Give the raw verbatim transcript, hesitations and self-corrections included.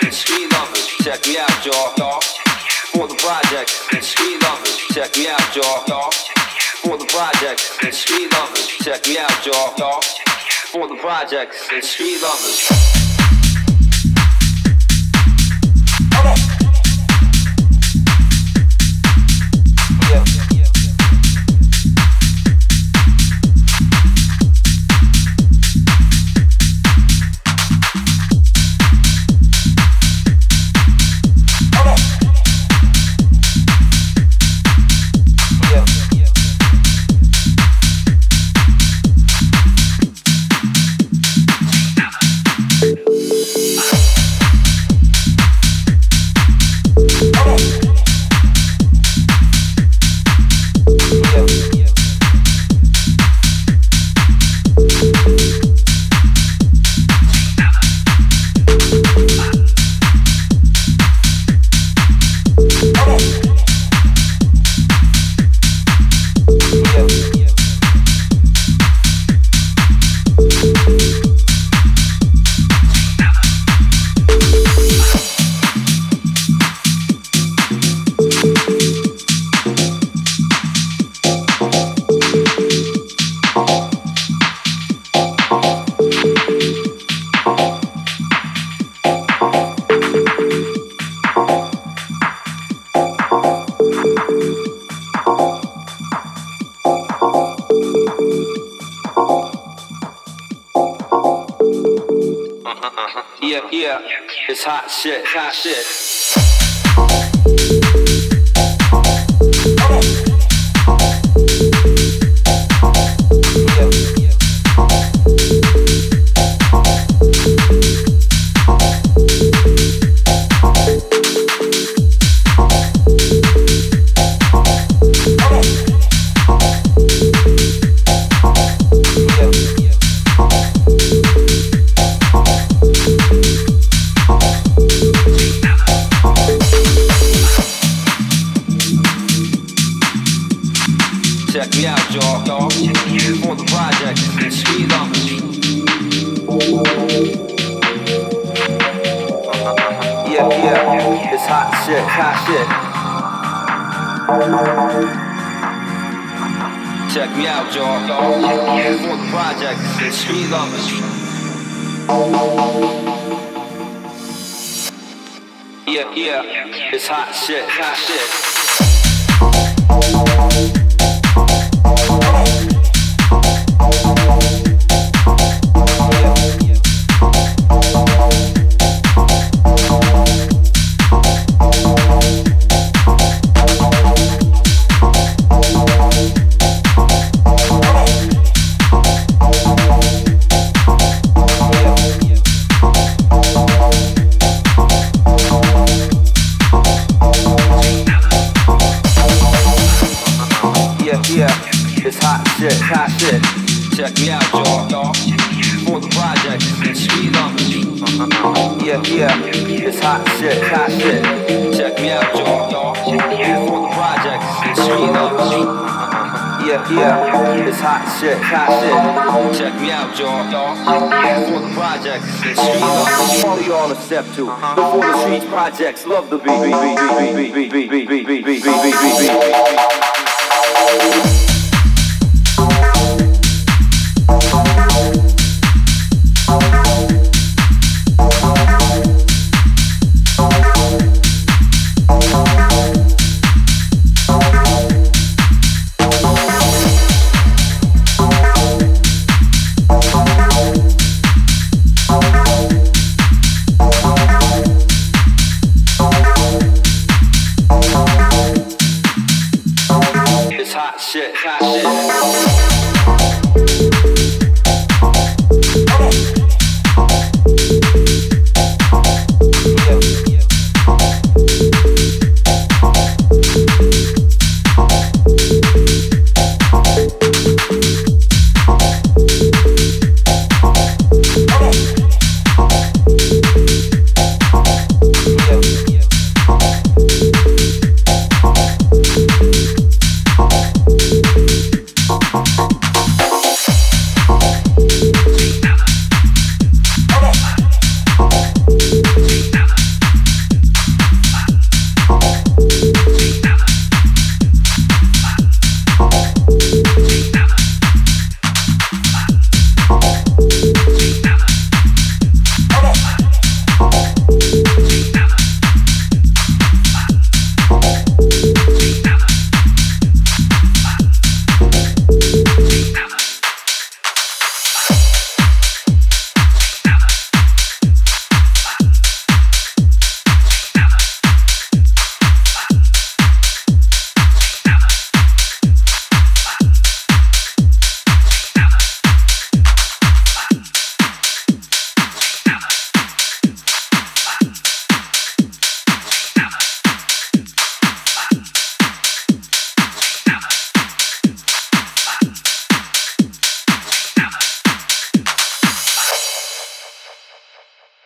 and street lovers, check me out, y'all. For the project and street lovers, check me out, y'all. For the project and street lovers, check me out, y'all. For the project and street lovers. Yeah, yeah, it's hot shit, hot shit. Check me out, y'all. For the project and street lovers. Yeah, yeah, it's hot shit, hot shit. Check me out, y'all. For the project and street lovers. Yeah, yeah, it's hot shit, hot shit. Yeah, it's hot shit, hot shit. Check me out, y'all. For the project and street lovers. Yeah, yeah, it's hot shit, hot shit. Check me out, y'all. For the project and street lovers. Yeah, yeah, it's hot shit, hot shit. Check me out, y'all. For the project and street lovers. All y'all are step two. Before the streets projects, love the beat.